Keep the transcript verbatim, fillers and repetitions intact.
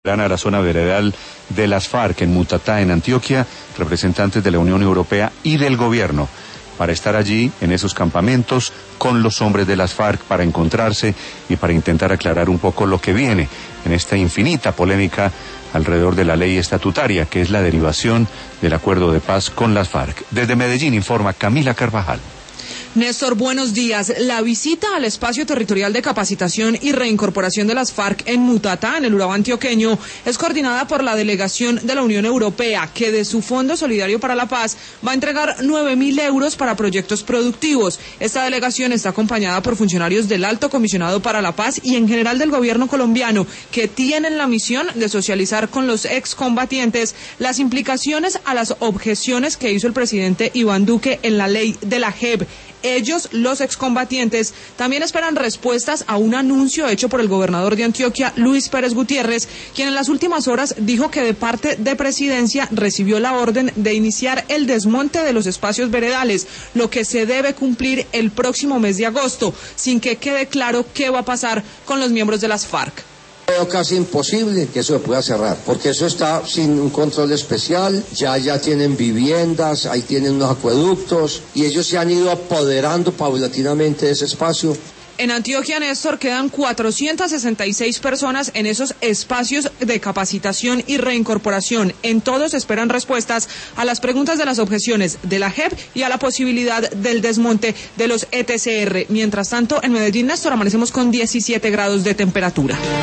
a la zona veredal de las FARC en Mutatá, en Antioquia, representantes de la Unión Europea y del gobierno, para estar allí en esos campamentos con los hombres de las FARC para encontrarse y para intentar aclarar un poco lo que viene en esta infinita polémica alrededor de la ley estatutaria, que es la derivación del acuerdo de paz con las FARC. Desde Medellín informa Camila Carvajal. Néstor, buenos días. La visita al espacio territorial de capacitación y reincorporación de las FARC en Mutatá, en el Urabá antioqueño, es coordinada por la delegación de la Unión Europea, que de su Fondo Solidario para la Paz va a entregar nueve mil euros para proyectos productivos. Esta delegación está acompañada por funcionarios del Alto Comisionado para la Paz y en general del gobierno colombiano, que tienen la misión de socializar con los excombatientes las implicaciones a las objeciones que hizo el presidente Iván Duque en la ley de la J E P. Ellos, los excombatientes, también esperan respuestas a un anuncio hecho por el gobernador de Antioquia, Luis Pérez Gutiérrez, quien en las últimas horas dijo que de parte de Presidencia recibió la orden de iniciar el desmonte de los espacios veredales, lo que se debe cumplir el próximo mes de agosto, sin que quede claro qué va a pasar con los miembros de las FARC. Veo casi imposible que eso se pueda cerrar, porque eso está sin un control especial, ya ya tienen viviendas, ahí tienen unos acueductos, y ellos se han ido apoderando paulatinamente de ese espacio. En Antioquia, Néstor, quedan cuatrocientas sesenta y seis personas en esos espacios de capacitación y reincorporación. En todos esperan respuestas a las preguntas de las objeciones de la J E P y a la posibilidad del desmonte de los E T C R. Mientras tanto, en Medellín, Néstor, amanecemos con diecisiete grados de temperatura.